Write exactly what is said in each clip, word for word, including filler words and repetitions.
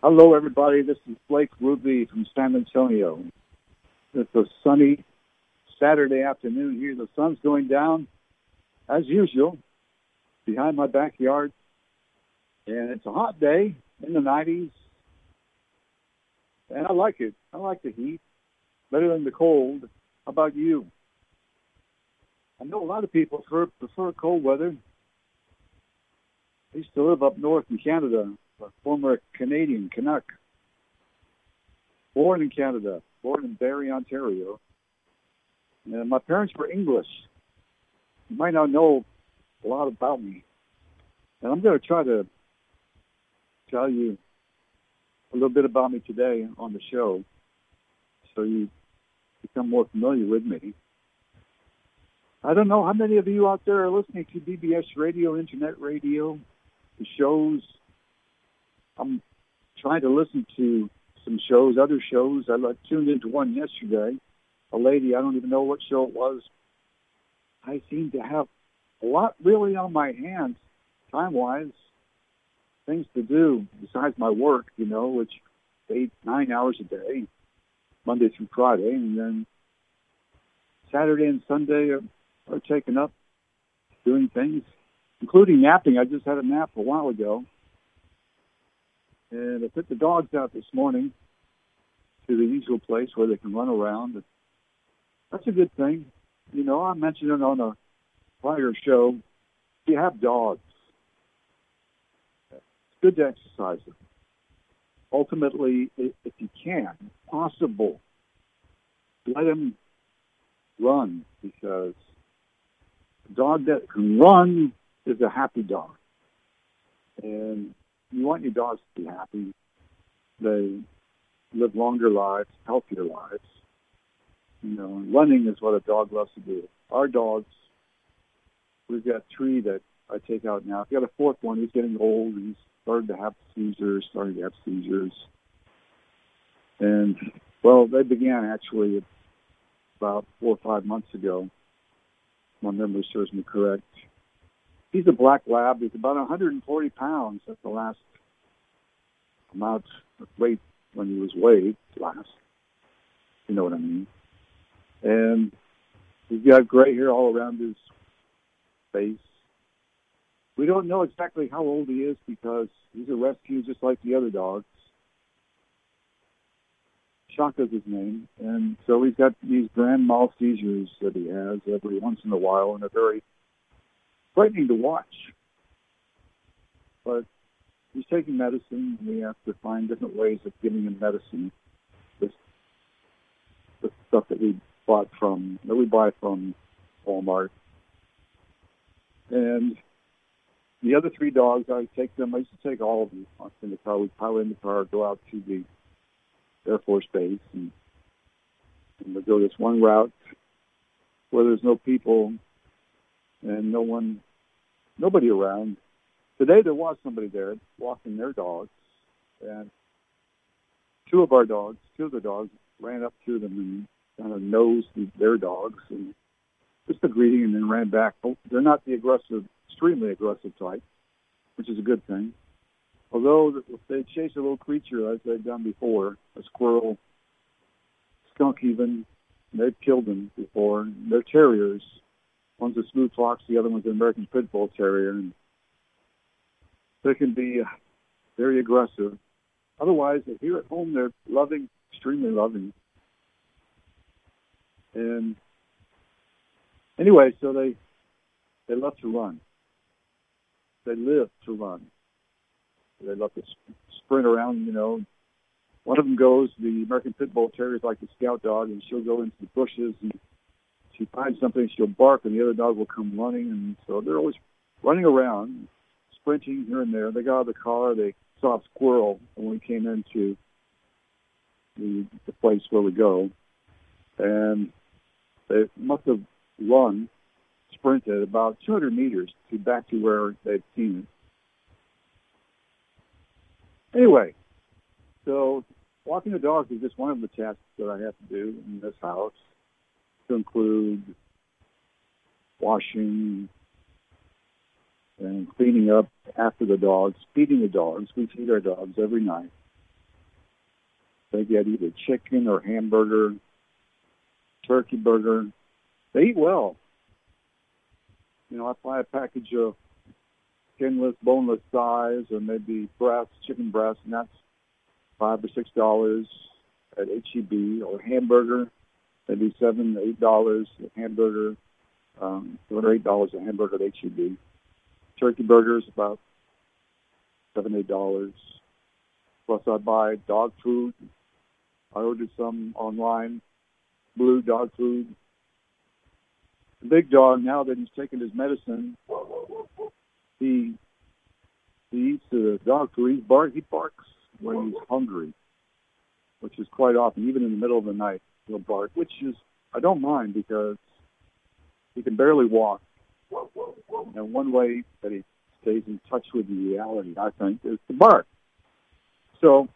Hello, everybody. This is Blake Ruby from San Antonio. It's a sunny Saturday afternoon here. The sun's going down, as usual, behind my backyard. And it's a hot day in the nineties. And I like it. I like the heat better than the cold. How about you? I know a lot of people prefer, prefer cold weather. I used to live up north in Canada, a former Canadian Canuck. Born in Canada, born in Barrie, Ontario. And my parents were English. You might not know a lot about me. And I'm going to try to tell you a little bit about me today on the show so you become more familiar with me. I don't know how many of you out there are listening to B B S radio, internet radio, the shows. I'm trying to listen to some shows, other shows. I tuned into one yesterday. A lady, I don't even know what show it was. I seem to have a lot really on my hands, time-wise, things to do besides my work, you know, which eight, nine hours a day, Monday through Friday, and then Saturday and Sunday are, are taken up doing things, including napping. I just had a nap a while ago, and I took the dogs out this morning to the usual place where they can run around. That's a good thing. You know, I mentioned it on a prior show. If you have dogs, it's good to exercise them. Ultimately, if you can, possible, let them run, because a dog that can run is a happy dog. And you want your dogs to be happy. They live longer lives, healthier lives. You know, and running is what a dog loves to do. Our dogs, we've got three that I take out now. I've got a fourth one. He's getting old. He's started to have seizures, starting to have seizures. And, well, they began actually about four or five months ago. My memory serves me correct. He's a black lab. He's about one hundred forty pounds at the last amount of weight when he was weighed last. You know what I mean? And he's got gray hair all around his face. We don't know exactly how old he is because he's a rescue just like the other dogs. Shaka's his name. And so he's got these grand mal seizures that he has every once in a while, and they're very frightening to watch. But he's taking medicine. We have to find different ways of giving him medicine. This, the stuff that we bought from, that we buy from Walmart. And the other three dogs, I take them, I used to take all of them in the car. We'd pile in the car, go out to the Air Force Base, and, and we'd go this one route where there's no people and no one, nobody around. Today there was somebody there walking their dogs, and two of our dogs, two of the dogs ran up to them and kind of nosed their dogs and just a greeting, and then ran back. They're not the aggressive, extremely aggressive type, which is a good thing. Although if they chase a little creature, as they've done before, a squirrel, skunk even, they've killed them before. They're terriers. One's a smooth fox, the other one's an American Pit Bull Terrier, and they can be very aggressive. Otherwise, here at home, they're loving, extremely loving. And anyway, so they they love to run. They live to run. They love to sprint around, you know. One of them goes, the American Pit Bull Terrier is like the scout dog, and she'll go into the bushes, and she finds something, she'll bark, and the other dog will come running. And so they're always running around, sprinting here and there. They got out of the car. They saw a squirrel when we came into the, the place where we go. And they must have run, sprinted about two hundred meters to back to where they'd seen it. Anyway, so walking the dogs is just one of the tasks that I have to do in this house, to include washing and cleaning up after the dogs, feeding the dogs. We feed our dogs every night. They get either chicken or hamburger, turkey burger. They eat well. You know, I buy a package of skinless, boneless thighs, or maybe breasts, chicken breasts, and that's five or six dollars at H E B. Or hamburger, maybe seven, eight dollars a hamburger, um, seven or eight dollars a hamburger at H E B. Turkey burgers about seven, eight dollars. Plus, I buy dog food. I ordered some online, Blue dog food. The big dog, now that he's taken his medicine, he he eats the dog food. He bark, he barks when he's hungry, which is quite often, even in the middle of the night, he'll bark, which is, I don't mind because he can barely walk. And one way that he stays in touch with the reality, I think, is to bark. So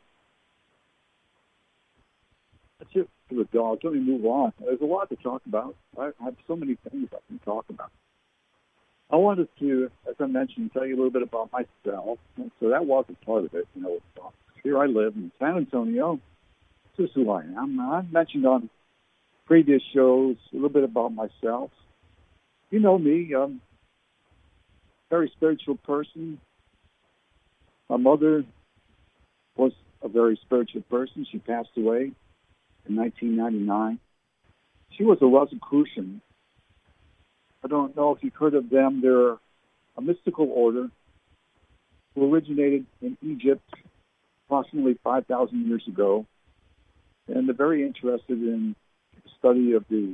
that's it for the dog. Let me move on. There's a lot to talk about. I have so many things I can talk about. I wanted to, as I mentioned, tell you a little bit about myself. So that wasn't part of it. You know, here I live in San Antonio. This is who I am. I mentioned on previous shows a little bit about myself. You know me. I'm a very spiritual person. My mother was a very spiritual person. She passed away in nineteen ninety-nine. She was a Rosicrucian. I don't know if you've heard of them. They're a mystical order who originated in Egypt approximately five thousand years ago. And they're very interested in the study of the,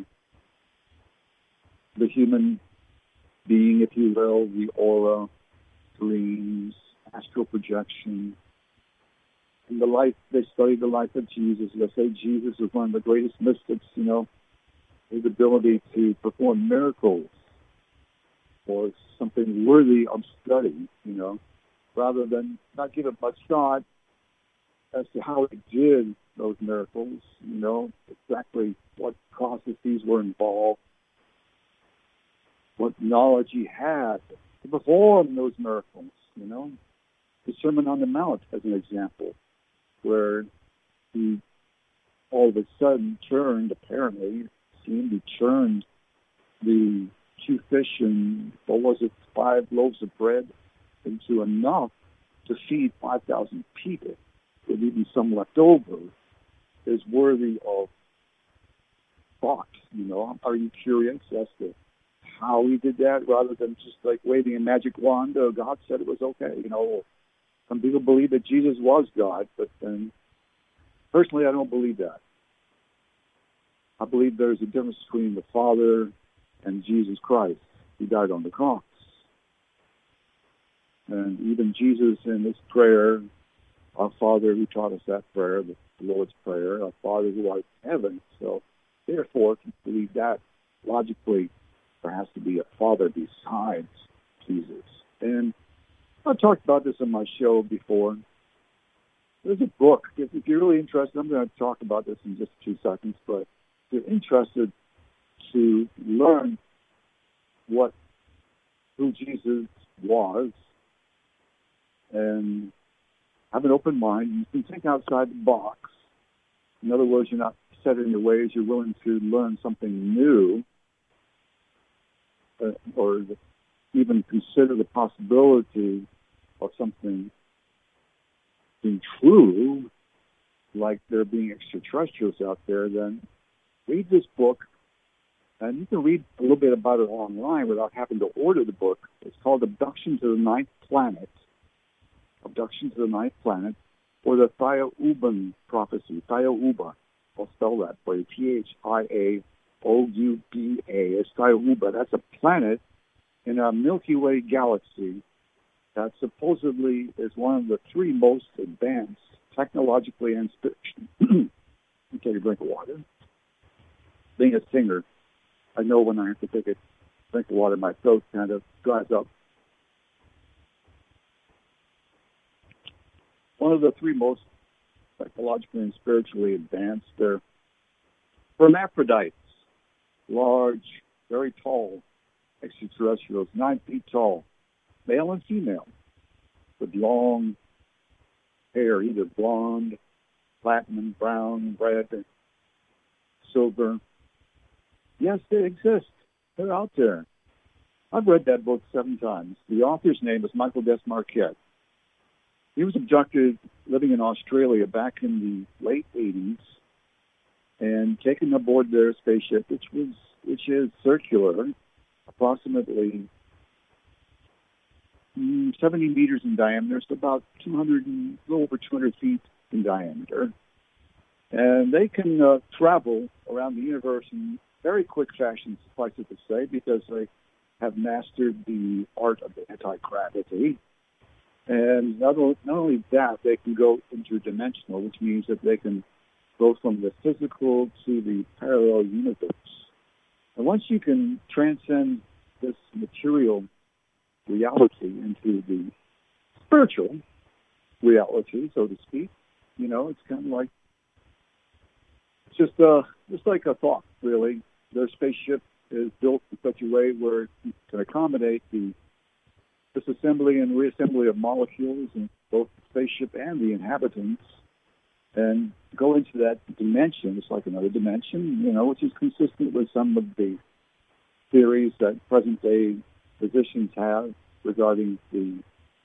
the human being, if you will, the aura, dreams, astral projection. And the life, they study the life of Jesus. They say Jesus was one of the greatest mystics, you know, his ability to perform miracles or something worthy of study, you know, rather than not give it much thought as to how he did those miracles, you know, exactly what processes were involved, what knowledge he had to perform those miracles, you know. The Sermon on the Mount, as an example, where he all of a sudden turned, apparently, seemed he turned the two fish and, what was it, five loaves of bread into enough to feed five thousand people, with even some left over, is worthy of thought, you know. Are you curious as to how he did that, rather than just like waving a magic wand? Oh, God said it was okay, you know. Some people believe that Jesus was God, but then, personally, I don't believe that. I believe there's a difference between the Father and Jesus Christ. He died on the cross. And even Jesus in his prayer, our Father who taught us that prayer, the Lord's Prayer, our Father who art in heaven. So, therefore, if you believe that, logically, there has to be a Father besides Jesus. And I've talked about this on my show before. There's a book. If, if you're really interested, I'm going to talk about this in just a few seconds, but if you're interested to learn what who Jesus was and have an open mind, you can think outside the box. In other words, you're not set in your ways. You're willing to learn something new, uh, or even consider the possibility of something being true, like there being extraterrestrials out there. Then read this book, and you can read a little bit about it online without having to order the book. It's called Abduction to the Ninth Planet. Abduction to the Ninth Planet, or the Thiaoouban Prophecy. Thiaoouba. I'll spell that for you. T H I A O U B A. It's Thiaoouba. That's a planet in a Milky Way galaxy that supposedly is one of the three most advanced technologically and spiritually. You take a drink of water. Being a singer, I know when I have to take a drink of water, my throat kind of dries up. One of the three most psychologically and spiritually advanced, they're hermaphrodites, large, very tall extraterrestrials, nine feet tall, male and female, with long hair, either blonde platinum, brown, red, silver. Yes, they exist. They're out there. I've read that book seven times. The author's name is Michael Des Marquette. He was abducted living in Australia back in the late eighties and taken aboard their spaceship, which was which is circular, approximately mm, seventy meters in diameter, so about two hundred, and, a little over two hundred feet in diameter. And they can uh, travel around the universe in very quick fashion, suffice it to say, because they have mastered the art of anti-gravity. And not only, not only that, they can go interdimensional, which means that they can go from the physical to the parallel universe. And once you can transcend this material reality into the spiritual reality, so to speak, you know, it's kind of like, it's just, uh, just like a thought, really. Their spaceship is built in such a way where it can accommodate the disassembly and reassembly of molecules in both the spaceship and the inhabitants, and go into that dimension. It's like another dimension, you know, which is consistent with some of the theories that present-day physicians have regarding the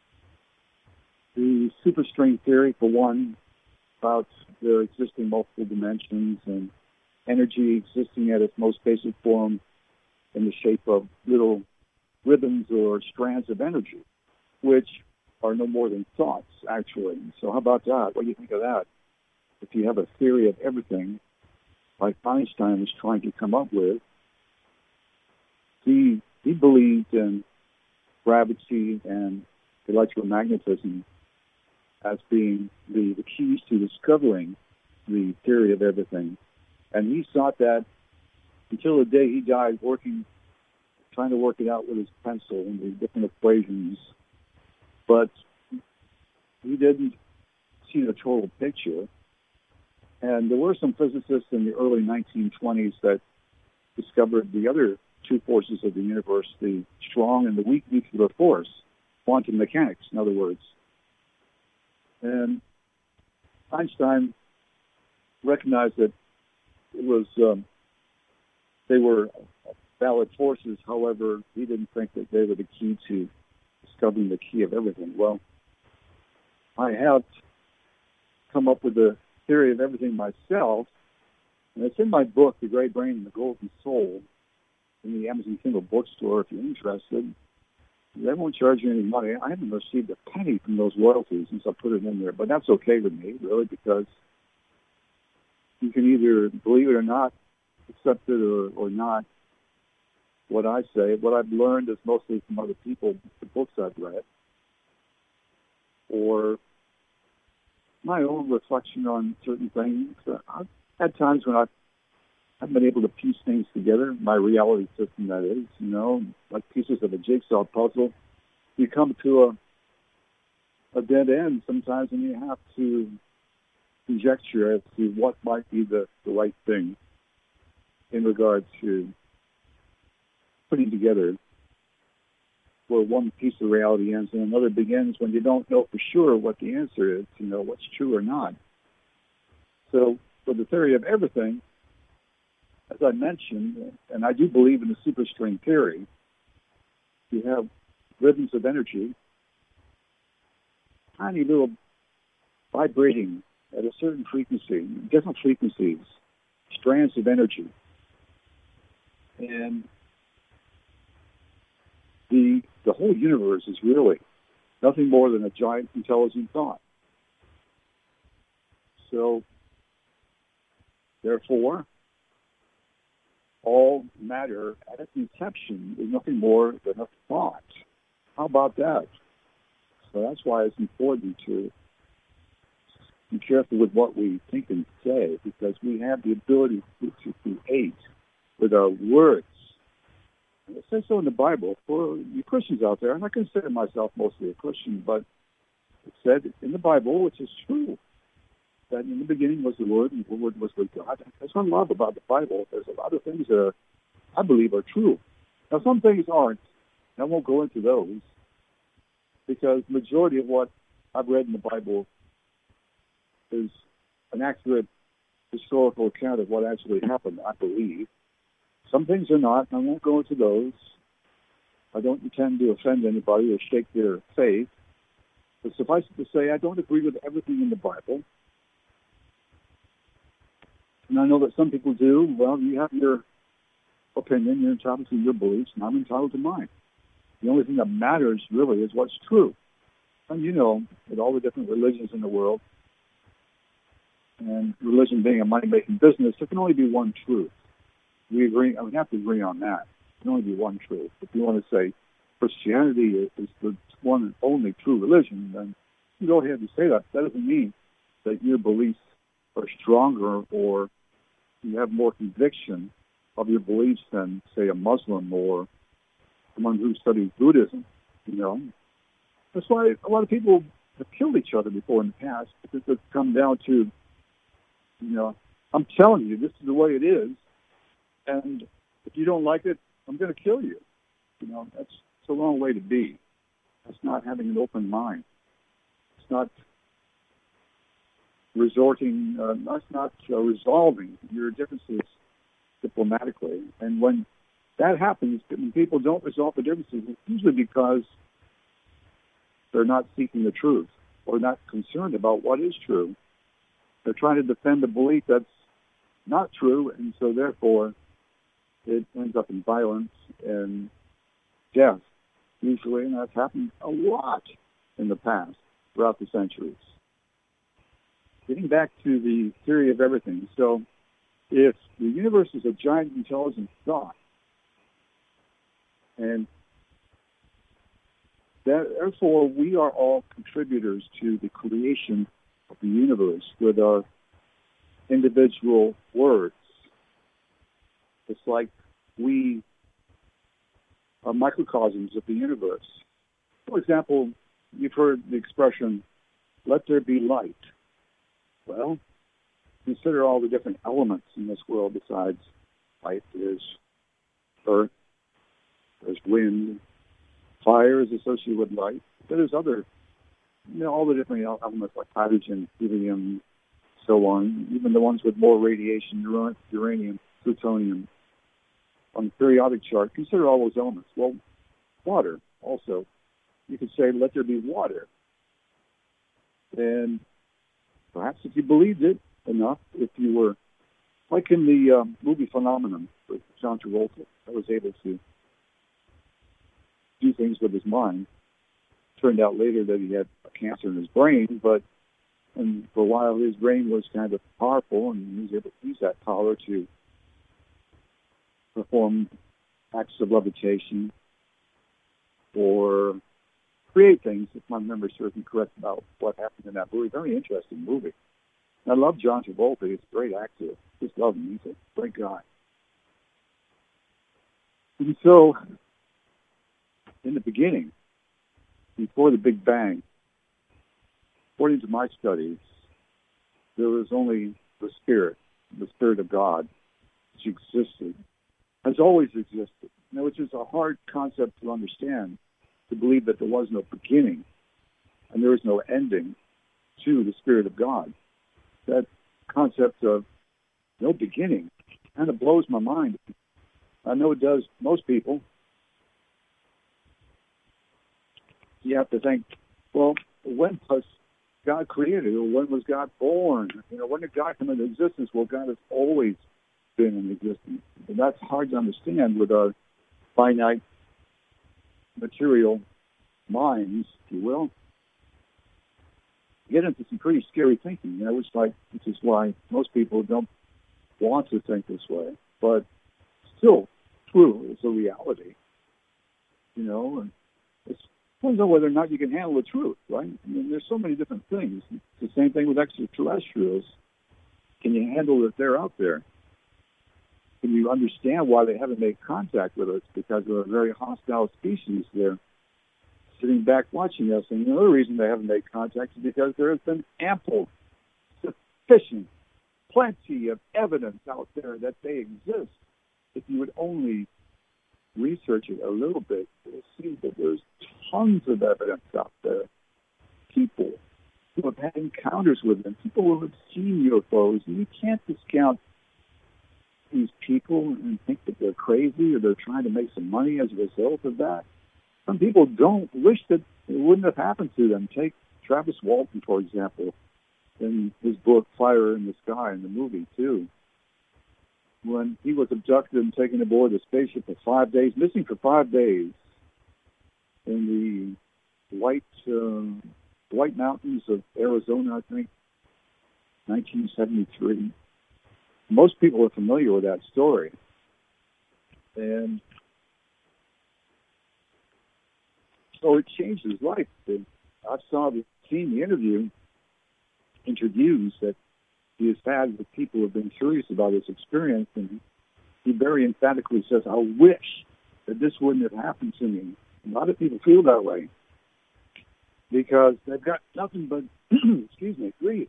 the superstring theory, for one, about there existing multiple dimensions and energy existing at its most basic form in the shape of little ribbons or strands of energy, which are no more than thoughts, actually. So how about that? What do you think of that? If you have a theory of everything, like Einstein was trying to come up with, he he believed in gravity and electromagnetism as being the, the keys to discovering the theory of everything. And he sought that until the day he died, working, trying to work it out with his pencil and the different equations. But he didn't see the total picture. And there were some physicists in the early nineteen twenties that discovered the other two forces of the universe, the strong and the weak nuclear force, quantum mechanics, in other words. And Einstein recognized that it was um, they were valid forces. However, he didn't think that they were the key to discovering the key of everything. Well, I have come up with the theory of everything myself, and it's in my book, The Gray Brain and the Golden Soul, in the Amazon Kindle bookstore if you're interested. They won't charge you any money. I haven't received a penny from those royalties since I put it in there, but that's okay with me, really, because you can either believe it or not, accept it or, or not. What I say, what I've learned is mostly from other people, the books I've read, or my own reflection on certain things. I've had times when I've, I've been able to piece things together, my reality system, that is, you know, like pieces of a jigsaw puzzle. You come to a, a dead end sometimes, and you have to conjecture as to what might be the, the right thing in regard to putting together where one piece of reality ends and another begins, when you don't know for sure what the answer is, you know, what's true or not. So for the theory of everything, as I mentioned, and I do believe in the superstring theory, you have ribbons of energy, tiny little vibrating at a certain frequency, different frequencies, strands of energy. And the the whole universe is really nothing more than a giant intelligent thought. So, therefore, all matter at its inception is nothing more than a thought. How about that? So that's why it's important to be careful with what we think and say, because we have the ability to, to create with our words. And it says so in the Bible. For you Christians out there, and I consider myself mostly a Christian, but it said in the Bible, which is true, that in the beginning was the Word, and the Word was with God. That's what I love about the Bible. There's a lot of things that are, I believe are true. Now, some things aren't. I won't go into those, because the majority of what I've read in the Bible is an accurate historical account of what actually happened, I believe. Some things are not, and I won't go into those. I don't intend to offend anybody or shake their faith. But suffice it to say, I don't agree with everything in the Bible. And I know that some people do. Well, you have your opinion, you're entitled to your beliefs, and I'm entitled to mine. The only thing that matters, really, is what's true. And you know that all the different religions in the world, and religion being a money-making business, there can only be one truth. We agree, I would have to agree on that. There can only be one truth. If you want to say Christianity is the one and only true religion, then you go ahead and say that. That doesn't mean that your beliefs are stronger or you have more conviction of your beliefs than, say, a Muslim or someone who studies Buddhism, you know. That's why a lot of people have killed each other before in the past, because it's come down to, you know, I'm telling you, this is the way it is, and if you don't like it, I'm going to kill you. You know, that's it's a wrong way to be. That's not having an open mind. It's not resorting, uh, that's not uh, resolving your differences diplomatically. And when that happens, when people don't resolve the differences, it's usually because they're not seeking the truth or not concerned about what is true. They're trying to defend a belief that's not true, and so therefore it ends up in violence and death, usually, and that's happened a lot in the past, throughout the centuries. Getting back to the theory of everything, so if the universe is a giant intelligent thought, and that, therefore we are all contributors to the creation of the universe with our individual words. It's like we are microcosms of the universe. For example, you've heard the expression, let there be light. Well, consider all the different elements in this world besides light. There's earth, there's wind, fire is associated with light. But there's other, you know, all the different elements like hydrogen, helium, so on, even the ones with more radiation, uranium, plutonium. On the periodic chart, consider all those elements. Well, water also. You could say, let there be water. And perhaps if you believed it enough, if you were, like in the um, movie Phenomenon with John Travolta, that was able to do things with his mind. Turned out later that he had a cancer in his brain, but and for a while his brain was kind of powerful, and he was able to use that power to perform acts of levitation or create things, if my memory serves me correct about what happened in that movie. Very interesting movie. And I love John Travolta. He's a great actor. Just love him. He's a great guy. And so, in the beginning, before the Big Bang, according to my studies, there was only the Spirit, the Spirit of God, which existed, has always existed, now, which is a hard concept to understand, to believe that there was no beginning and there was no ending to the Spirit of God. That concept of no beginning kind of blows my mind. I know it does most people. You have to think, well, when was God created, or when was God born? You know, when did God come into existence? Well, God has always been in existence. And that's hard to understand with our finite material minds, if you will. You get into some pretty scary thinking, you know, which like which is why most people don't want to think this way. But still true, it's a reality. You know, and it depends on whether or not you can handle the truth, right? I mean, there's so many different things. It's the same thing with extraterrestrials. Can you handle that they're out there? Can you understand why they haven't made contact with us? Because they're a very hostile species. They're sitting back watching us. And another reason they haven't made contact is because there has been ample, sufficient, plenty of evidence out there that they exist. If you would only research it a little bit, you'll see that there's tons of evidence out there. People who have had encounters with them. People will have seen U F Os, and you can't discount these people and think that they're crazy or they're trying to make some money as a result of that. Some people don't wish that it wouldn't have happened to them. Take Travis Walton, for example, in his book Fire in the Sky, in the movie, too. When he was abducted and taken aboard a spaceship for five days, missing for five days in the White, uh, White Mountains of Arizona, I think, nineteen seventy-three. Most people are familiar with that story. And so it changed his life. I saw the, seen the interview, interviews that he has had with people who have been curious about his experience, and he very emphatically says, I wish that this wouldn't have happened to me. A lot of people feel that way because they've got nothing but, excuse me, grief.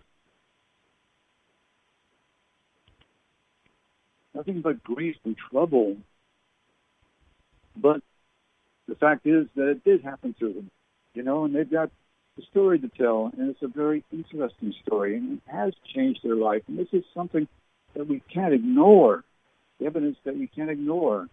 Nothing but grief and trouble. But the fact is that it did happen to them, you know, and they've got a story to tell, and it's a very interesting story, and it has changed their life. And this is something that we can't ignore, the evidence that we can't ignore.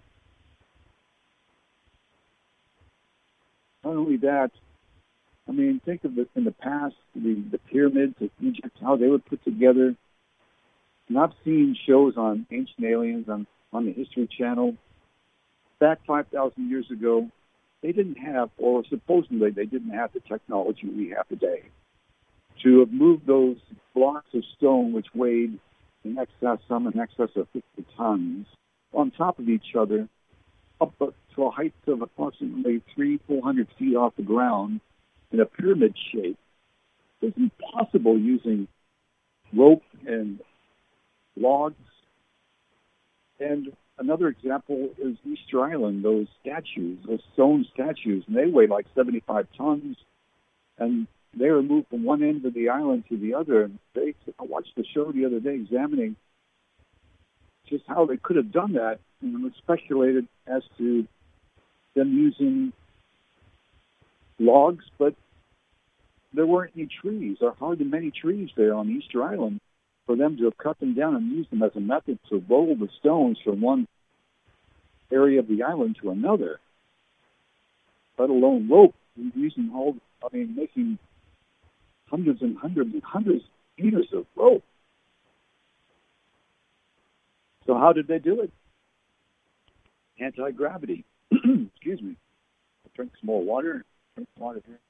Not only that, I mean, think of it in the past, the, the pyramids of Egypt, how they were put together. And I've seen shows on Ancient Aliens on, on the History Channel. Back five thousand years ago, they didn't have, or supposedly they didn't have the technology we have today to have moved those blocks of stone, which weighed in excess, some in excess of fifty tons, on top of each other, up to a height of approximately three, four hundred feet off the ground in a pyramid shape. It's impossible using rope and logs. And another example is Easter Island, those statues, those stone statues, and they weigh like seventy-five tons, and they were moved from one end of the island to the other. And they, I watched the show the other day examining just how they could have done that, and it was speculated as to them using logs, but there weren't any trees, or hardly many trees there on Easter Island, for them to have cut them down and used them as a method to roll the stones from one area of the island to another, let alone rope, using all, I mean, making hundreds and hundreds and hundreds of meters of rope. So how did they do it? Anti-gravity. Excuse me. I'll drink some more water. Drink some water here.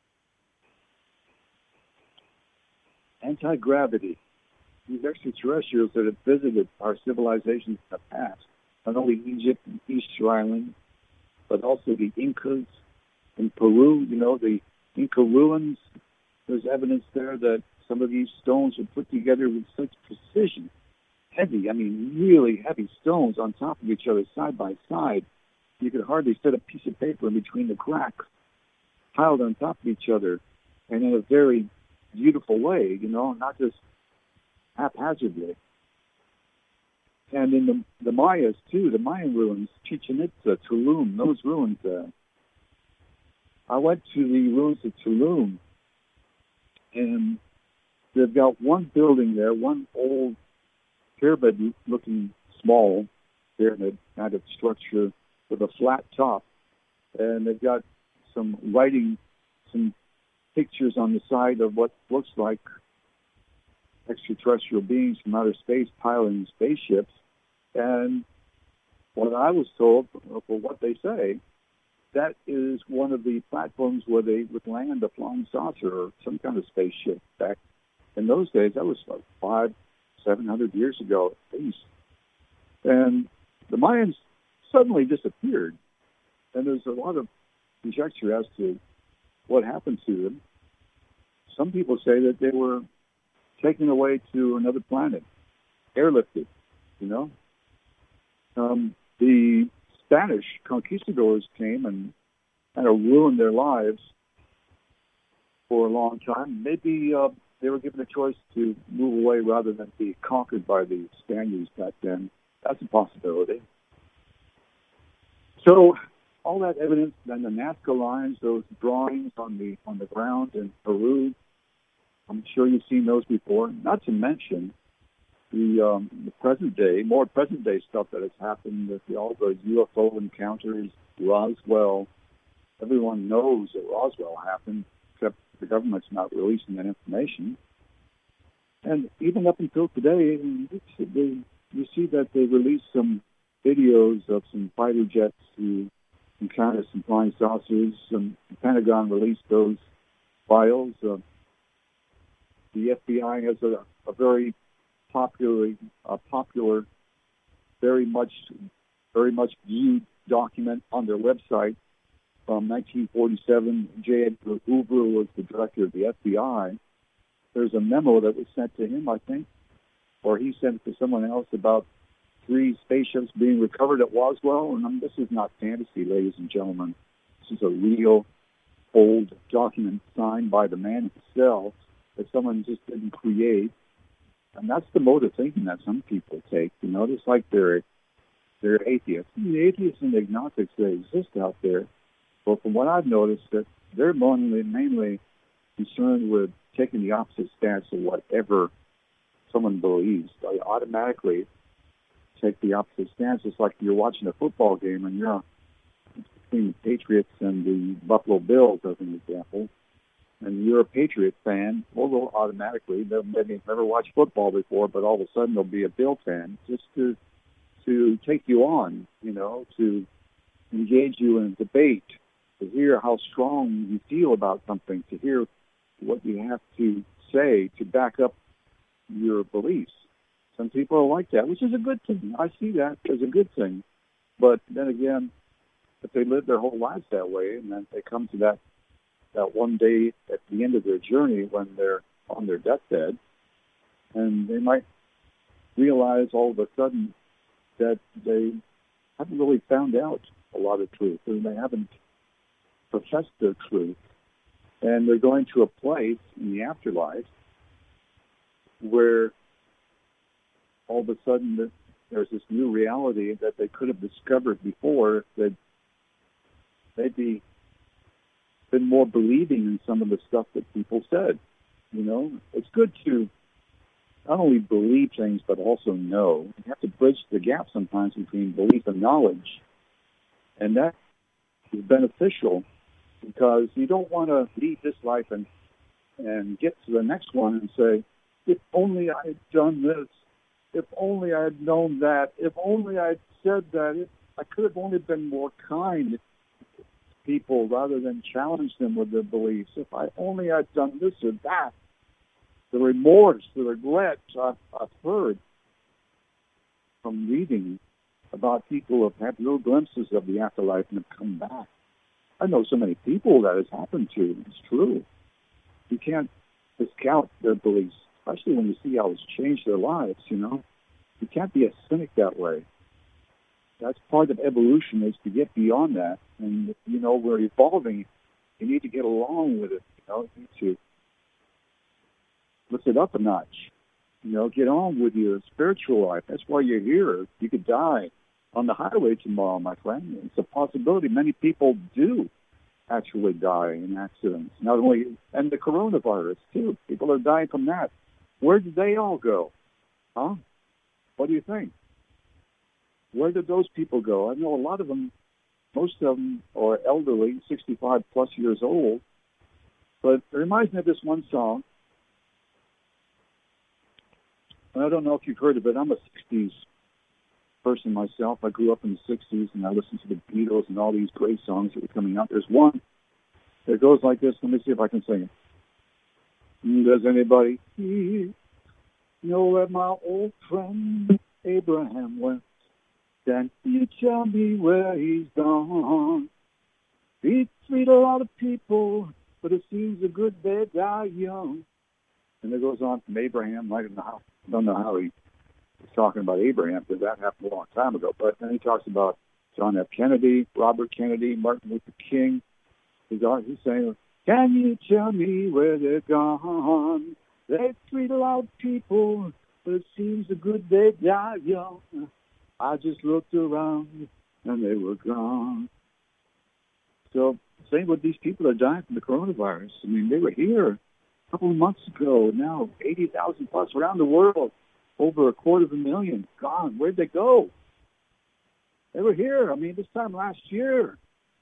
Anti-gravity. These extraterrestrials that have visited our civilizations in the past, not only Egypt and Easter Island, but also the Incas in Peru, you know, the Inca ruins. There's evidence there that some of these stones were put together with such precision, heavy, I mean, really heavy stones on top of each other, side by side. You could hardly fit a piece of paper in between the cracks, piled on top of each other, and in a very beautiful way, you know, not just haphazardly. And in the, the Mayas, too, the Mayan ruins, Chichen Itza, Tulum, those ruins there. I went to the ruins of Tulum, and they've got one building there, one old pyramid-looking small pyramid kind of structure with a flat top. And they've got some writing, some pictures on the side of what looks like extraterrestrial beings from outer space piloting spaceships. And what I was told, for what they say, that is one of the platforms where they would land a flying saucer or some kind of spaceship. Back in those days, that was like five, seven hundred years ago at least. And the Mayans suddenly disappeared. And there's a lot of conjecture as to what happened to them. Some people say that they were taken away to another planet, airlifted, you know. Um, the Spanish conquistadors came and kind of ruined their lives for a long time. Maybe uh, they were given a choice to move away rather than be conquered by the Spaniards back then. That's a possibility. So all that evidence, then the Nazca lines, those drawings on the on the ground in Peru, I'm sure you've seen those before. Not to mention the, um, the present day, more present day stuff that has happened with the, all the U F O encounters, Roswell. Everyone knows that Roswell happened, except the government's not releasing that information. And even up until today, they, you see that they released some videos of some fighter jets who encountered some flying saucers. And the Pentagon released those files. Uh, the F B I has a, a very popular, a popular, very much, very much viewed document on their website from nineteen forty-seven. J. Edgar Hoover was the director of the F B I. There's a memo that was sent to him, I think, or he sent it to someone else about three spaceships being recovered at Roswell. And um, this is not fantasy, ladies and gentlemen. This is a real old document signed by the man himself that someone just didn't create. And that's the mode of thinking that some people take. You know, it's like they're, they're atheists. And the atheists and the agnostics that exist out there, but from what I've noticed, that they're mainly, mainly concerned with taking the opposite stance of whatever someone believes. They automatically take the opposite stance. It's like you're watching a football game and you're between the Patriots and the Buffalo Bills, as an example, and you're a Patriot fan. Well, they'll automatically, they'll maybe never watched football before, but all of a sudden they'll be a Bill fan just to to take you on, you know, to engage you in a debate, to hear how strong you feel about something, to hear what you have to say to back up your beliefs. Some people are like that, which is a good thing. I see that as a good thing. But then again, if they live their whole lives that way, and then they come to that that one day at the end of their journey when they're on their deathbed, and they might realize all of a sudden that they haven't really found out a lot of truth, and they haven't professed their truth, and they're going to a place in the afterlife where all of a sudden there's this new reality that they could have discovered before, that they'd be been more believing in some of the stuff that people said. You know, it's good to not only believe things, but also know. You have to bridge the gap sometimes between belief and knowledge. And that is beneficial because you don't want to leave this life and, and get to the next one and say, if only I had done this, if only I had known that, if only I had said that, if I could have only been more kind to people rather than challenge them with their beliefs. If I only had done this or that. The remorse, the regret I've, I've heard from reading about people who have had little glimpses of the afterlife and have come back. I know so many people that has happened to. It's true. You can't discount their beliefs, especially when you see how it's changed their lives, you know. You can't be a cynic that way. That's part of evolution, is to get beyond that. And, you know, we're evolving. You need to get along with it. You know, you need to lift it up a notch. You know, get on with your spiritual life. That's why you're here. You could die on the highway tomorrow, my friend. It's a possibility. Many people do actually die in accidents. Not only, and the coronavirus, too. People are dying from that. Where did they all go? Huh? What do you think? Where did those people go? I know a lot of them, most of them are elderly, sixty-five plus years old. But it reminds me of this one song. And I don't know if you've heard of it. I'm a sixties person myself. I grew up in the sixties, and I listened to the Beatles and all these great songs that were coming out. There's one that goes like this. Let me see if I can sing it. Does anybody here know where my old friend Abraham went? Can you tell me where he's gone? He freed a lot of people, but it seems a good they die young. And it goes on from Abraham. I don't know how, don't know how he was talking about Abraham, because that happened a long time ago. But then he talks about John F. Kennedy, Robert Kennedy, Martin Luther King. He's, he's saying, can you tell me where they're gone? They freed a lot of people, but it seems a good they die young. I just looked around and they were gone. So same with these people that died from the coronavirus. I mean, they were here. a couple of months ago. Now eighty thousand plus around the world, over a quarter of a million gone. Where'd they go? They were here. I mean, this time last year.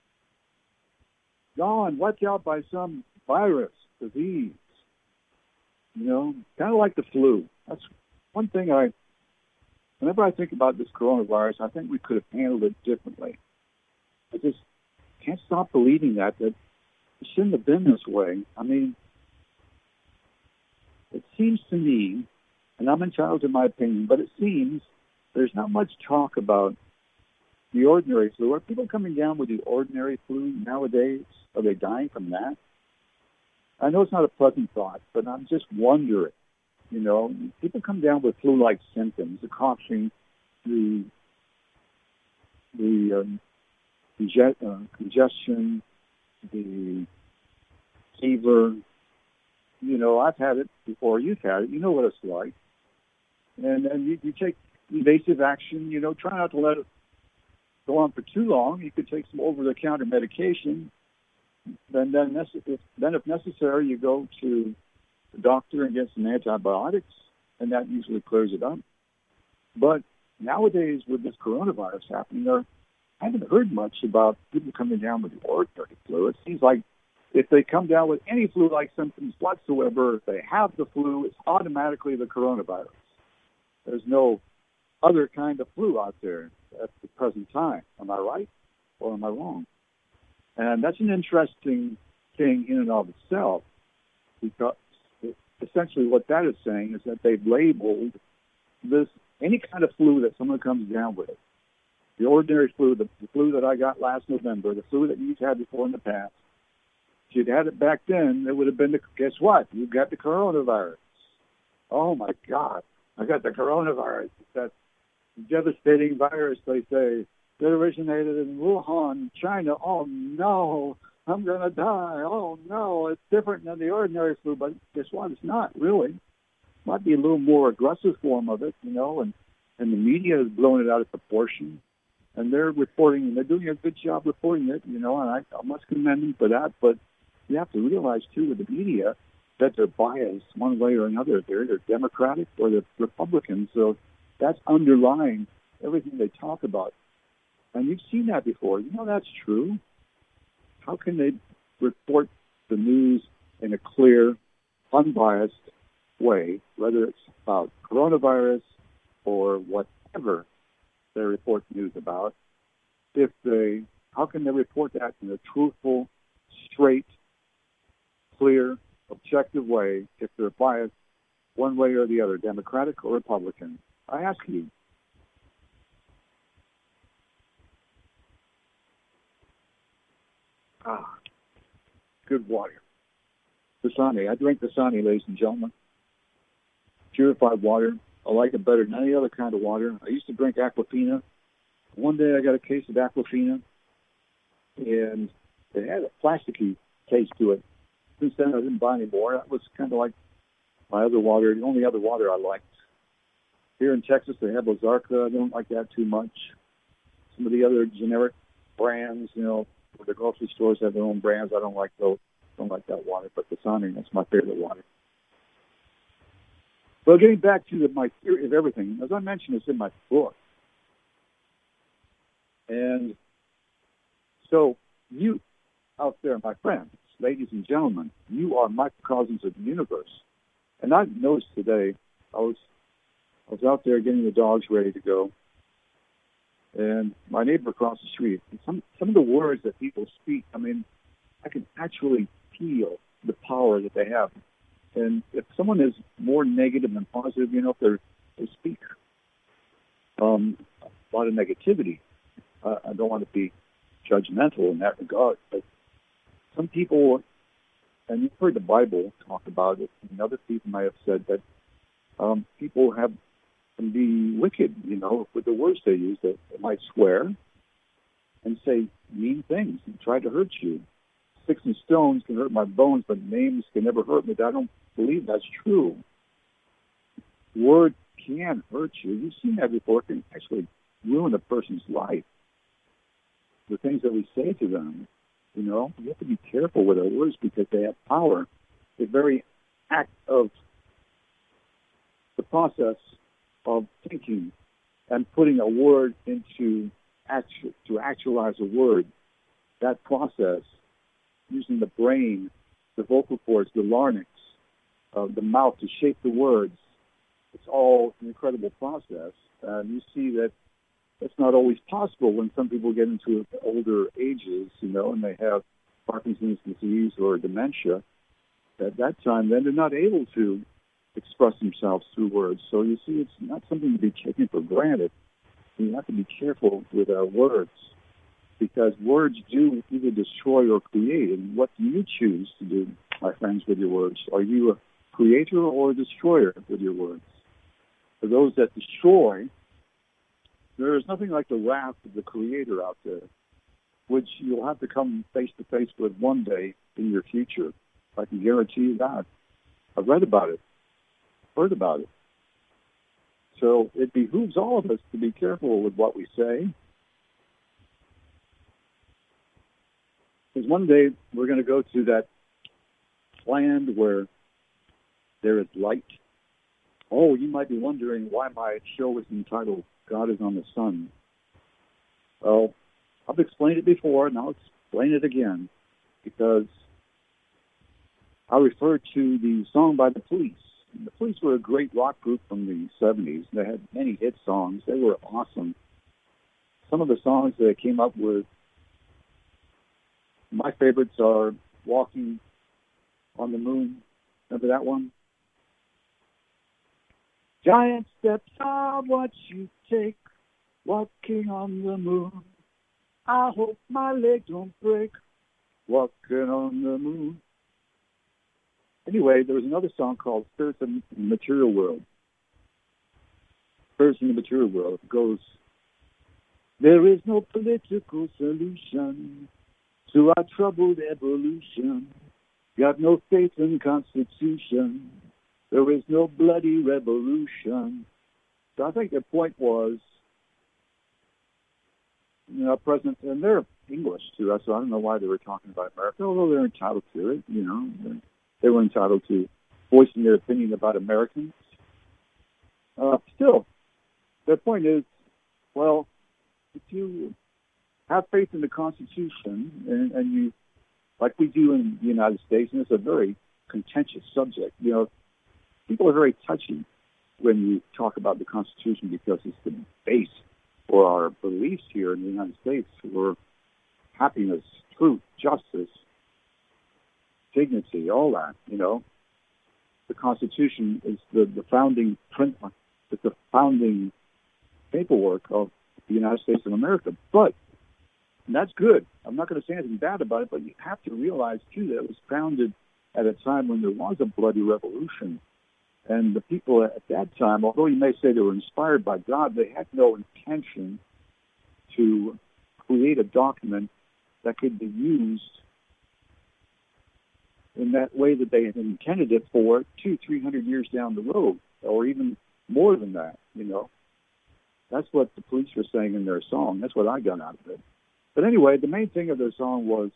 Gone, wiped out by some virus, disease. You know, kind of like the flu. That's one thing I, whenever I think about this coronavirus, I think we could have handled it differently. I just can't stop believing that, that it shouldn't have been this way. I mean, it seems to me, and I'm entitled to my opinion, but it seems there's not much talk about the ordinary flu. Are people coming down with the ordinary flu nowadays? Are they dying from that? I know it's not a pleasant thought, but I'm just wondering, you know, people come down with flu-like symptoms, the coughing, the, the um, conge- uh, congestion, the fever. You know, I've had it before. You've had it. You know what it's like. And then you, you take evasive action, you know, try not to let it go on for too long. You could take some over-the-counter medication. Then, then, if, then, if necessary, you go to the doctor and get some antibiotics, and that usually clears it up. But nowadays, with this coronavirus happening, there, I haven't heard much about people coming down with the ordinary flu. It seems like if they come down with any flu-like symptoms whatsoever, if they have the flu, it's automatically the coronavirus. There's no other kind of flu out there at the present time. Am I right or am I wrong? And that's an interesting thing in and of itself, because essentially what that is saying is that they've labeled this, any kind of flu that someone comes down with, the ordinary flu, the, the flu that I got last November, the flu that you've had before in the past, if you'd had it back then, it would have been, the, guess what? You got the coronavirus. Oh, my God. I got the coronavirus. It's that devastating virus, they say, that originated in Wuhan, China. Oh, no, I'm going to die. Oh, no, it's different than the ordinary flu. But guess what? It's not, really. It might be a little more aggressive form of it, you know, and, and the media has blown it out of proportion. And they're reporting, and they're doing a good job reporting it, you know, and I, I must commend them for that. But you have to realize, too, with the media, that they're biased one way or another. They're either Democratic or they're Republican. So that's underlying everything they talk about. And you've seen that before. You know that's true. How can they report the news in a clear, unbiased way, whether it's about coronavirus or whatever they report news about, if they, how can they report that in a truthful, straight, clear, objective way if they're biased one way or the other, Democratic or Republican? I ask you. Ah, good water. Dasani. I drink Dasani, ladies and gentlemen. Purified water. I like it better than any other kind of water. I used to drink Aquafina. One day I got a case of Aquafina, and it had a plasticky taste to it. Since then, I didn't buy any more. That was kind of like my other water, the only other water I liked. Here in Texas, they have Ozarka. I don't like that too much. Some of the other generic brands, you know, the grocery stores have their own brands. I don't like those. Don't like that water. But Dasani, that's my favorite water. Well, getting back to the, my theory of everything, as I mentioned, it's in my book. And so you out there, my friends, ladies and gentlemen, you are microcosms of the universe. And I noticed today, I was I was out there getting the dogs ready to go, and my neighbor across the street, some some of the words that people speak, I mean, I can actually feel the power that they have. And if someone is more negative than positive, you know, if they're, they speak um, a lot of negativity, uh, I don't want to be judgmental in that regard, but some people, and you've heard the Bible talk about it, and other people might have said that um, people have can be wicked, you know, with the words they use. They, they might swear and say mean things and try to hurt you. Sticks and stones can hurt my bones, but names can never hurt me. I don't believe that's true. Word can hurt you. You've seen that before. It can actually ruin a person's life. The things that we say to them, you know, you have to be careful with our words because they have power. They're very act of the process of thinking and putting a word into action, to actualize a word, that process, using the brain, the vocal cords, the larynx, uh, the mouth to shape the words, it's all an incredible process. And you see that it's not always possible when some people get into older ages, you know, and they have Parkinson's disease or dementia. At that time, then they're not able to express themselves through words. So you see, it's not something to be taken for granted. You have to be careful with our words, because words do either destroy or create. And what do you choose to do, my friends, with your words? Are you a creator or a destroyer with your words? For those that destroy, there is nothing like the wrath of the Creator out there, which you'll have to come face to face with one day in your future. I can guarantee you that. I've read about it, heard about it. So it behooves all of us to be careful with what we say. Because one day we're going to go to that land where there is light. Oh, you might be wondering why my show is entitled God is on the Sun. Well, I've explained it before, and I'll explain it again, because I refer to the song by The Police. The Police were a great rock group from the seventies. They had many hit songs. They were awesome. Some of the songs that I came up with, my favorites are Walking on the Moon. Remember that one? Giant steps are what you take, walking on the moon. I hope my legs don't break, walking on the moon. Anyway, there was another song called Spirits in the Material World. Spirits in the Material World. It goes, there is no political solution to our troubled evolution. Got no faith in Constitution. There is no bloody revolution. So I think the point was, you know, President, and they're English too, so I don't know why they were talking about America, although they're entitled to it, you know. They were entitled to voicing their opinion about Americans. Uh, still, their point is, well, if you have faith in the Constitution, and, and you, like we do in the United States, and it's a very contentious subject, you know, people are very touchy when you talk about the Constitution, because it's the base for our beliefs here in the United States, for happiness, truth, justice, dignity, all that, you know. The Constitution is the, the founding print, it's the founding paperwork of the United States of America. But, and that's good. I'm not going to say anything bad about it, but you have to realize, too, that it was founded at a time when there was a bloody revolution. And the people at that time, although you may say they were inspired by God, they had no intention to create a document that could be used in that way that they had intended it for two, three hundred years down the road, or even more than that, you know. That's what the Police were saying in their song. That's what I got out of it. But anyway, the main thing of their song was,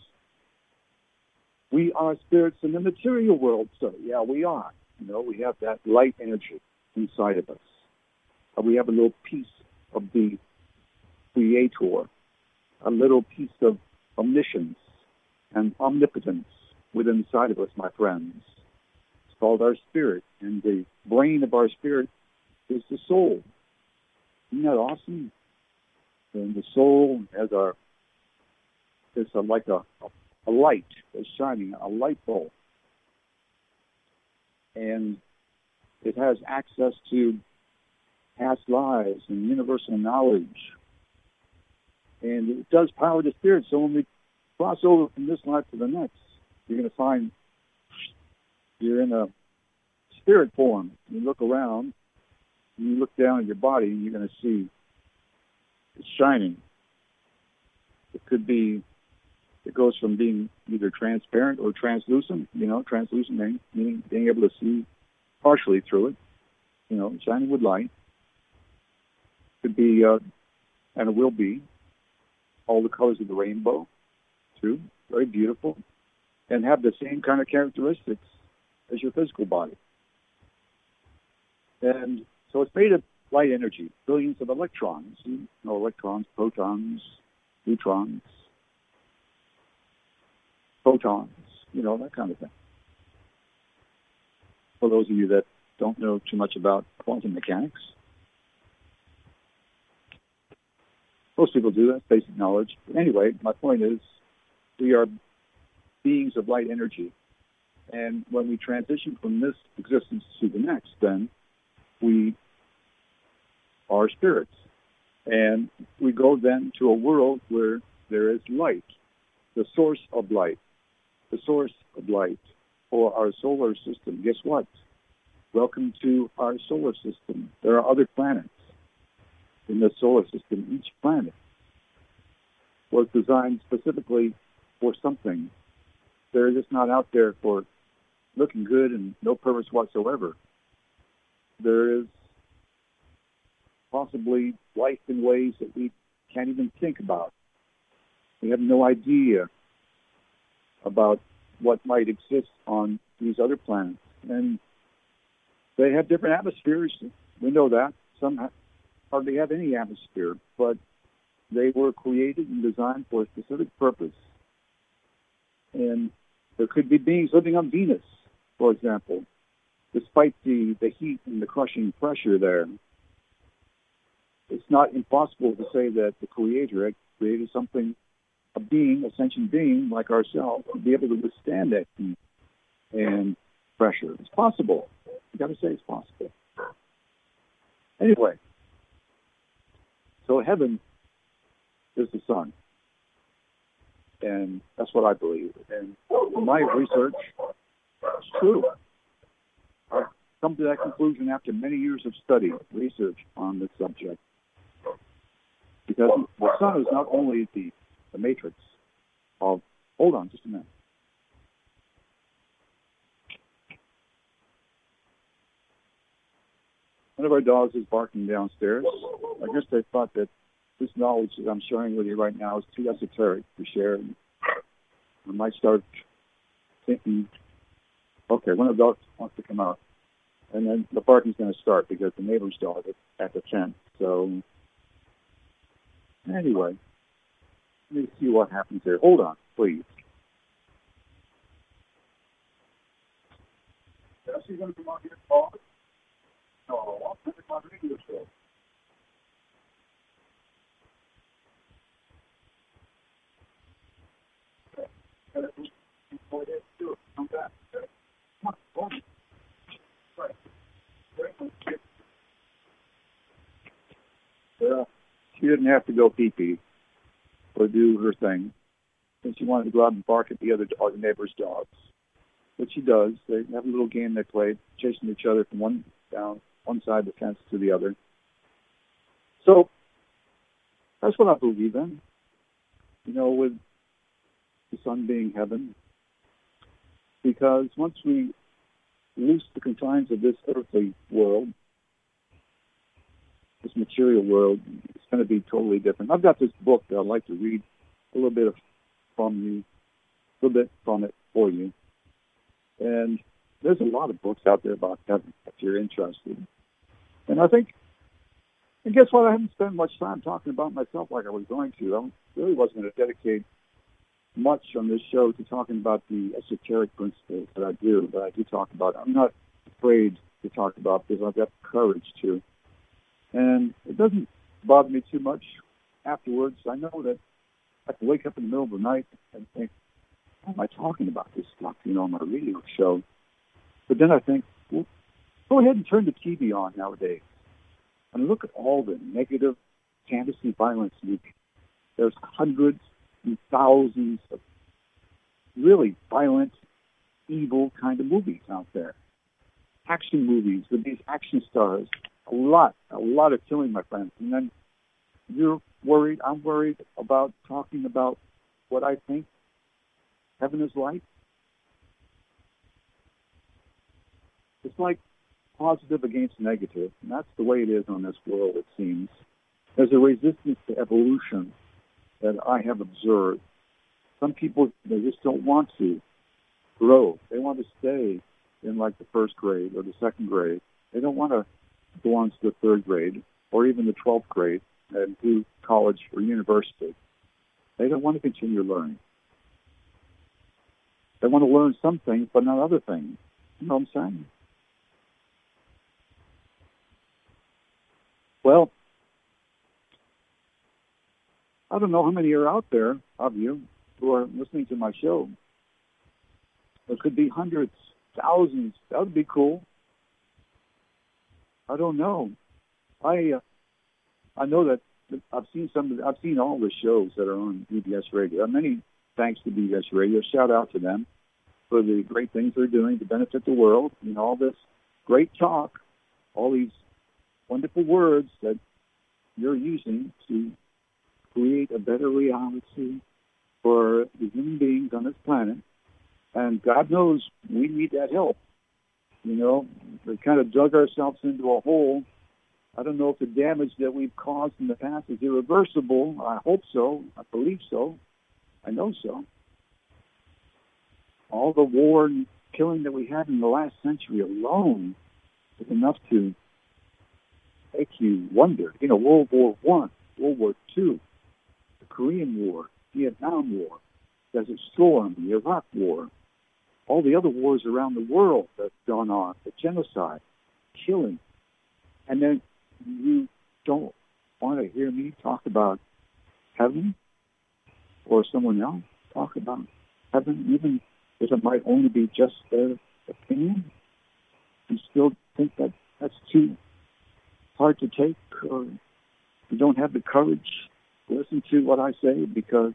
we are spirits in the material world. So, yeah, we are. You know, we have that light energy inside of us. Uh, we have a little piece of the Creator, a little piece of omniscience and omnipotence within inside of us, my friends. It's called our spirit, and the brain of our spirit is the soul. Isn't that awesome? And the soul has our, it's a, like a, a light that's shining, a light bulb. And it has access to past lives and universal knowledge. And it does power the spirit. So when we cross over from this life to the next, you're going to find you're in a spirit form. You look around, and you look down at your body, and you're going to see it's shining. It could be, it goes from being either transparent or translucent, you know, translucent meaning, meaning being able to see partially through it, you know, shining with light. Could be, uh, and it will be, all the colors of the rainbow, too, very beautiful, and have the same kind of characteristics as your physical body. And so it's made of light energy, billions of electrons. You know, electrons, protons, neutrons, photons, you know, that kind of thing. For those of you that don't know too much about quantum mechanics, most people do, that's basic knowledge. But anyway, my point is we are beings of light energy. And when we transition from this existence to the next, then we are spirits. And we go then to a world where there is light, the source of light, the source of light for our solar system. Guess what? Welcome to our solar system. There are other planets in the solar system. Each planet was designed specifically for something. They're just not out there for looking good and no purpose whatsoever. There is possibly life in ways that we can't even think about. We have no idea about what might exist on these other planets. And they have different atmospheres. We know that. Some ha- hardly have any atmosphere, but they were created and designed for a specific purpose. And there could be beings living on Venus, for example, despite the, the heat and the crushing pressure there. It's not impossible to say that the Creator had created something, a being, a sentient being like ourselves, to be able to withstand that heat and pressure. It's possible. You've got to say it's possible. Anyway, so heaven is the sun. And that's what I believe. And in my research, it's true. I've come to that conclusion after many years of study, research on this subject. Because the sun is not only the, the matrix of... Hold on just a minute. One of our dogs is barking downstairs. I guess they thought that this knowledge that I'm sharing with you right now is too esoteric to share. I might start thinking, okay, one of the dogs wants to come out. And then the barking's going to start because the neighbor's dog is at the tent. So anyway, let me see what happens there. Hold on, please. Is she going to come out here and talk? No, I'll put it on radio show. Come back. Come on, right. Yeah, she didn't have to go pee-pee or do her thing. And she wanted to go out and bark at the other dog, the neighbor's dogs. But she does. They have a little game they play, chasing each other from one down one side of the fence to the other. So that's what I believe in. You know, with the sun being heaven. Because once we loose the confines of this earthly world, this material world, it's going to be totally different. I've got this book that I'd like to read a little bit of, from you, a little bit from it for you. And there's a lot of books out there about heaven if you're interested. And I think, and guess what? I haven't spent much time talking about myself like I was going to. I really wasn't going to dedicate much on this show to talking about the esoteric principles that I do, that I do talk about. I'm not afraid to talk about because I've got courage to. And it doesn't bother me too much afterwards. I know that I can wake up in the middle of the night and think, why am I talking about this stuff, you know, on my radio show? But then I think, well, go ahead and turn the T V on nowadays and look at all the negative fantasy violence movies. There's hundreds and thousands of really violent, evil kind of movies out there. Action movies with these action stars. A lot, a lot of killing, my friends. And then you're worried, I'm worried about talking about what I think heaven is like. It's like positive against negative, and that's the way it is on this world, it seems. There's a resistance to evolution that I have observed. Some people, they just don't want to grow. They want to stay in like the first grade or the second grade. They don't want to go on to the third grade or even the twelfth grade and do college or university. They don't want to continue learning. They want to learn some things, but not other things. You know what I'm saying? Well, I don't know how many are out there of you who are listening to my show. There could be hundreds, thousands. That would be cool. I don't know. I uh, I know that I've seen some. I've seen all the shows that are on B B S Radio. Many thanks to B B S Radio. Shout out to them for the great things they're doing to benefit the world. You know, all this great talk, all these wonderful words that you're using to create a better reality for the human beings on this planet. And God knows we need that help. You know, we kind of dug ourselves into a hole. I don't know if the damage that we've caused in the past is irreversible. I hope so. I believe so. I know so. All the war and killing that we had in the last century alone is enough to make you wonder. You know, World War One, World War Two, the Korean War, Vietnam War, Desert Storm, the Iraq War, all the other wars around the world that's gone on, the genocide, killing. And then you don't want to hear me talk about heaven or someone else talk about heaven, even if it might only be just their opinion. You still think that that's too hard to take, or you don't have the courage to listen to what I say because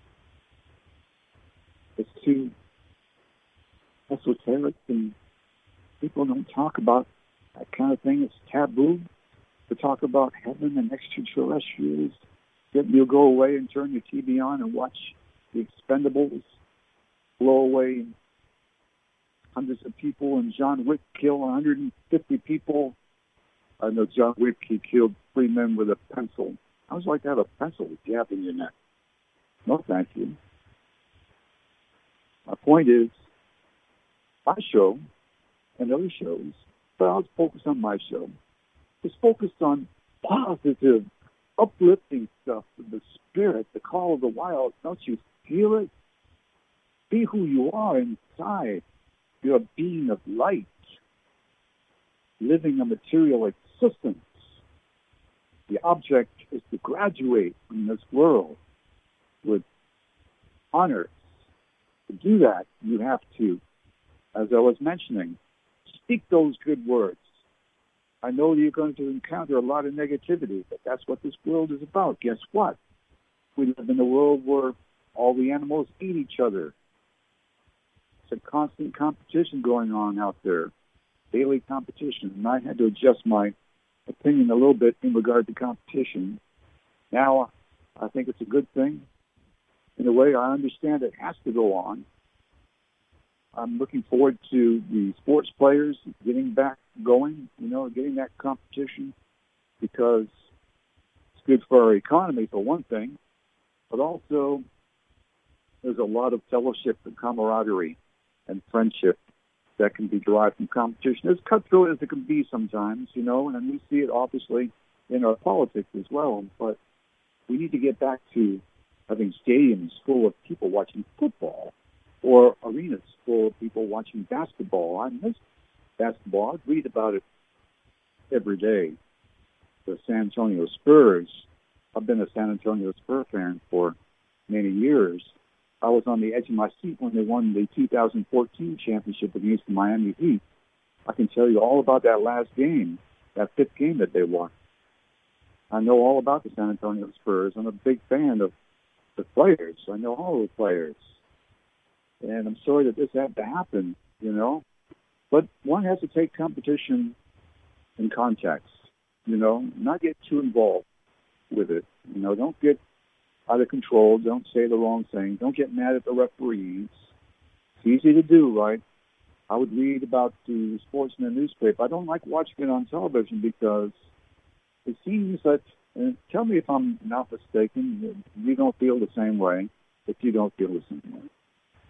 it's too esoteric and people don't talk about that kind of thing. It's taboo to talk about heaven and extraterrestrials. Yet you'll go away and turn your T V on and watch the Expendables blow away hundreds of people, and John Wick kill one hundred fifty people. I know John Wick, he killed three men with a pencil. How would you like to have a pencil jabbed in your neck? No, thank you. My point is, my show and other shows, but I'll focus on my show, is focused on positive, uplifting stuff, the spirit, the call of the wild. Don't you feel it? Be who you are inside. You're a being of light, living a material existence. The object is to graduate from this world with honors. To do that, you have to, as I was mentioning, speak those good words. I know you're going to encounter a lot of negativity, but that's what this world is about. Guess what? We live in a world where all the animals eat each other. It's a constant competition going on out there, daily competition. And I had to adjust my opinion a little bit in regard to competition. Now, I think it's a good thing. In a way, I understand it has to go on. I'm looking forward to the sports players getting back going, you know, getting that competition, because it's good for our economy, for one thing, but also there's a lot of fellowship and camaraderie and friendship that can be derived from competition, as cutthroat as it can be sometimes, you know, and we see it obviously in our politics as well, but we need to get back to having stadiums full of people watching football, or arenas full of people watching basketball. I miss basketball. I read about it every day. The San Antonio Spurs. I've been a San Antonio Spurs fan for many years. I was on the edge of my seat when they won the two thousand fourteen championship against the Miami Heat. I can tell you all about that last game, that fifth game that they won. I know all about the San Antonio Spurs. I'm a big fan of the players. I know all the players. And I'm sorry that this had to happen, you know. But one has to take competition in context, you know, not get too involved with it. You know, don't get out of control. Don't say the wrong thing. Don't get mad at the referees. It's easy to do, right? I would read about the sports in the newspaper. I don't like watching it on television because it seems that, and tell me if I'm not mistaken, you don't feel the same way if you don't feel the same way.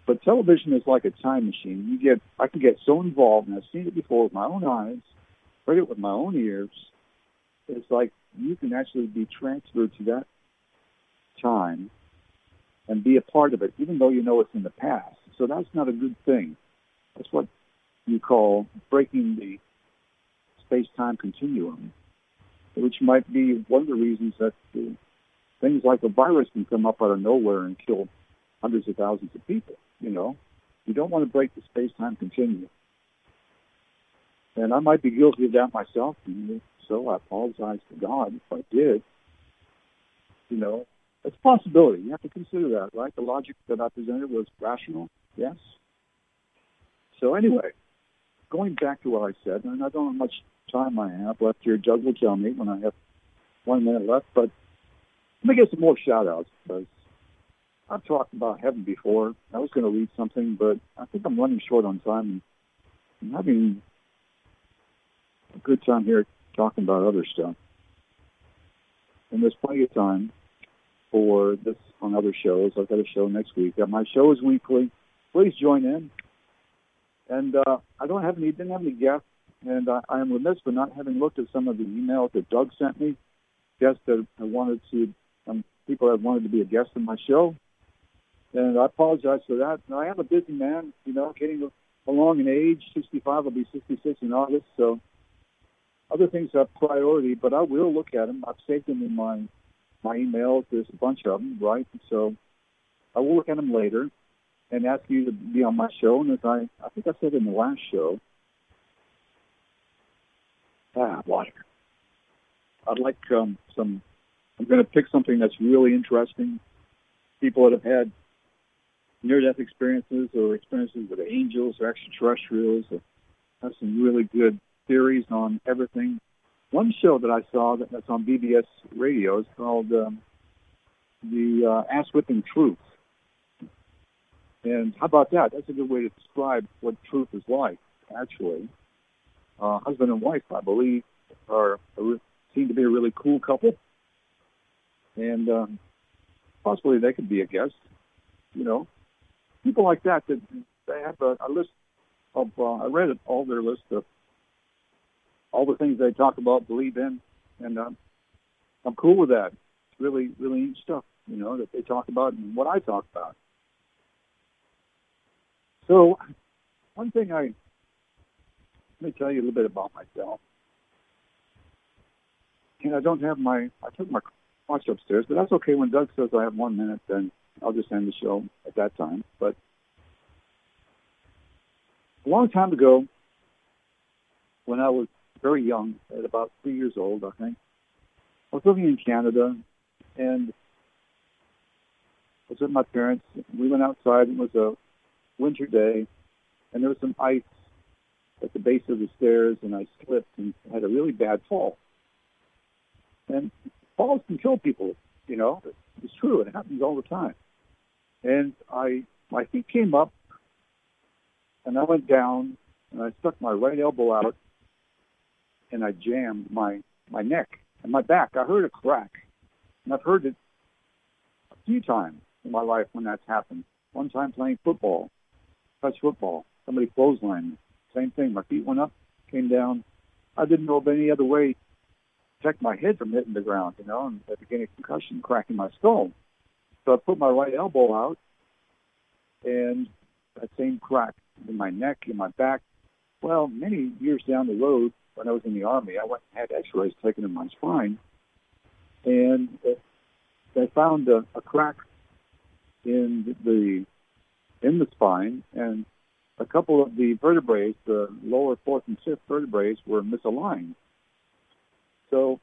But television is like a time machine. You get, I can get so involved, and I've seen it before with my own eyes, heard it with my own ears. It's like you can actually be transferred to that time and be a part of it, even though you know it's in the past. So that's not a good thing. That's what you call breaking the space-time continuum, which might be one of the reasons that uh, things like a virus can come up out of nowhere and kill hundreds of thousands of people. You know, you don't want to break the space-time continuum. And I might be guilty of that myself, and so I apologize to God if I did. You know, it's a possibility. You have to consider that, right? The logic that I presented was rational, yes. So anyway, going back to what I said, and I don't know how much time I have left here. Doug will tell me when I have one minute left, but let me get some more shout-outs, because I've talked about heaven before. I was going to read something, but I think I'm running short on time, and I'm having a good time here talking about other stuff. And there's plenty of time for this on other shows. I've got a show next week. My show is weekly. Please join in. And uh, I don't have any, didn't have any guests, and uh, I am remiss for not having looked at some of the emails that Doug sent me. Guests that I wanted to, um, people that wanted to be a guest on my show. And I apologize for that. And I am a busy man, you know, getting along in age. sixty-five, I'll be sixty-six in August, so other things have priority, but I will look at them. I've saved them in my, my emails. There's a bunch of them, right? So I will look at them later and ask you to be on my show. And as I, I think I said in the last show, ah, water. I'd like um, some, I'm going to pick something that's really interesting. People that have had near-death experiences or experiences with angels or extraterrestrials or have some really good theories on everything. One show that I saw that, that's on B B S radio is called um, the uh, Ass Whipping Truth. And how about that? That's a good way to describe what truth is like, actually. Uh, husband and wife, I believe, are, are seem to be a really cool couple. And um, possibly they could be a guest. You know, people like that, that they have a, a list of, uh, I read it, all their list of all the things they talk about, believe in, and um, I'm cool with that. It's really, really neat stuff, you know, that they talk about and what I talk about. So, one thing I, let me tell you a little bit about myself. And I don't have my, I took my watch upstairs, but that's okay. When Doug says I have one minute, then I'll just end the show at that time. But a long time ago, when I was very young, at about three years old, I think, I was living in Canada, and I was with my parents. We went outside. It was a winter day, and there was some ice at the base of the stairs, and I slipped and had a really bad fall. And falls can kill people, you know. It's true. It happens all the time. And I, my feet came up, and I went down, and I stuck my right elbow out, and I jammed my, my neck and my back. I heard a crack, and I've heard it a few times in my life when that's happened. One time playing football, touch football, somebody clotheslined me. Same thing. My feet went up, came down. I didn't know of any other way to protect my head from hitting the ground, you know, and I began a concussion, cracking my skull. So I put my right elbow out, and that same crack in my neck, in my back. Well, many years down the road, when I was in the Army, I went and had x-rays taken in my spine, and they found a, a crack in the in the spine, and a couple of the vertebrae, the lower fourth and fifth vertebrae, were misaligned. So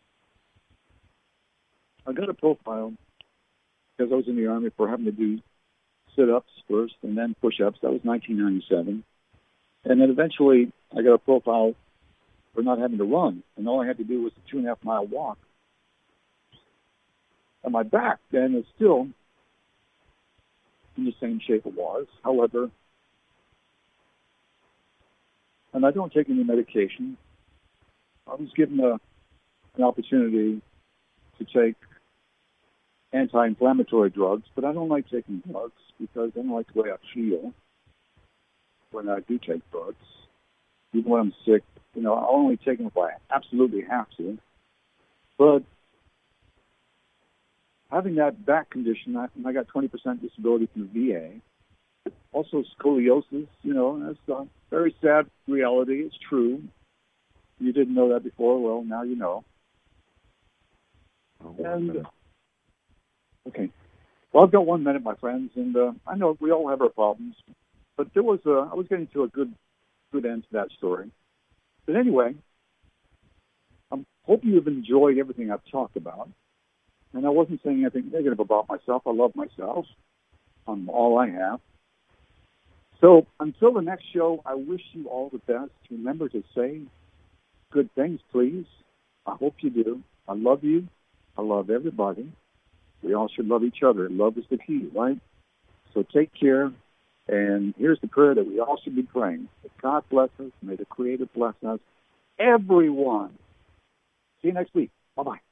I got a profile because I was in the Army for having to do sit-ups first and then push-ups. That was nineteen ninety-seven. And then eventually I got a profile for not having to run, and all I had to do was a two and a half mile walk. And my back then is still in the same shape it was. However, and I don't take any medication. I was given a, an opportunity to take anti-inflammatory drugs, but I don't like taking drugs because I don't like the way I feel when I do take drugs. Even when I'm sick, you know, I'll only take them if I absolutely have to. But having that back condition, I, I got twenty percent disability from the V A. Also scoliosis, you know, that's a very sad reality. It's true. You didn't know that before. Well, now you know. Oh, and okay, well, I've got one minute, my friends, and uh, I know we all have our problems, but there was a, I was getting to a good, good end to that story. But anyway, I hope you have enjoyed everything I've talked about. And I wasn't saying anything negative about myself. I love myself. I'm all I have. So until the next show, I wish you all the best. Remember to say good things, please. I hope you do. I love you. I love everybody. We all should love each other. Love is the key, right? So take care. And here's the prayer that we all should be praying. That God bless us. May the Creator bless us. Everyone. See you next week. Bye-bye.